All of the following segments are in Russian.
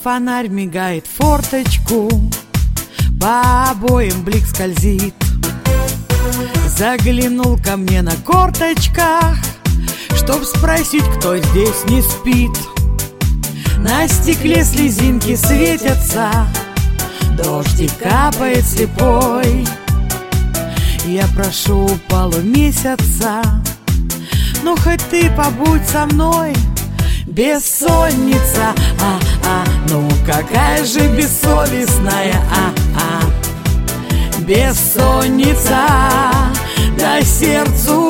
фонарь мигает в форточку, по обоям блик скользит. Заглянул ко мне на корточках, чтоб спросить, кто здесь не спит. На стекле слезинки светятся, дождик капает слепой. Я прошу полумесяца, ну хоть ты побудь со мной. Бессонница, ну какая же бессовестная, бессонница, дай сердцу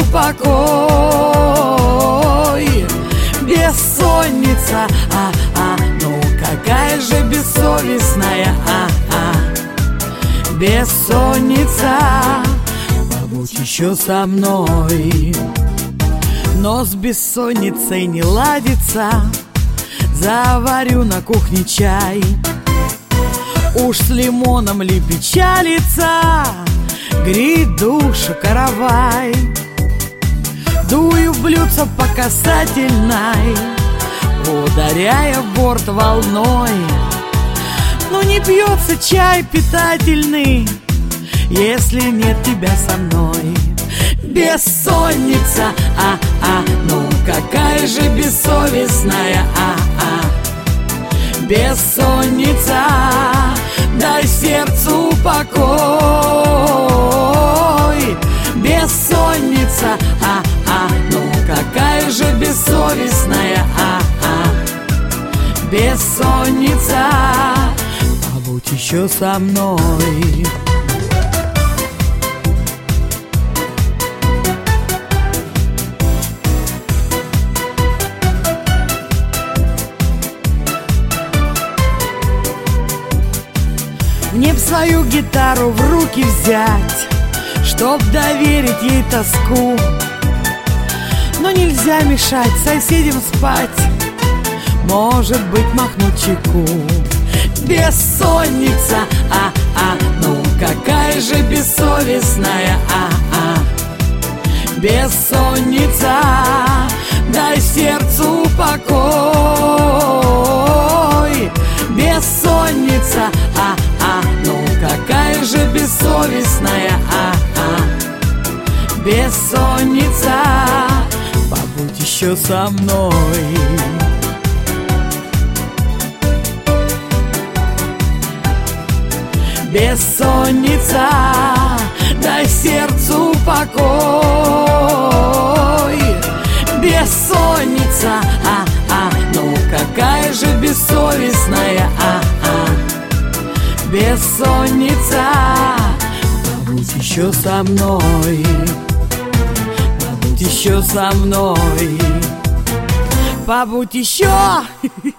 покой. Бессонница, ну какая же бессовестная, бессонница, побудь еще со мной. Но с бессонницей не ладится, заварю на кухне чай. Уж с лимоном ли печалится, грядуша каравай. Дую в блюдце по касательной, ударяя в борт волной. Но не пьется чай питательный, если нет тебя со мной. Бессонница, ну какая же бессовестная, бессонница, дай сердцу покой. Бессонница, ну какая же бессовестная, бессонница, побудь еще со мной. Мне б свою гитару в руки взять, чтоб доверить ей тоску. Но нельзя мешать соседям спать, может быть, махнуть чеку. Бессонница, ну какая же бессовестная, бессонница, дай сердцу покой. Бессонница, ну какая же бессовестная, бессонница, побудь еще со мной. Бессонница, дай сердцу покой. Бессонница, ну какая же бессовестная, бессонница, побудь еще со мной. Побудь еще со мной. Побудь еще.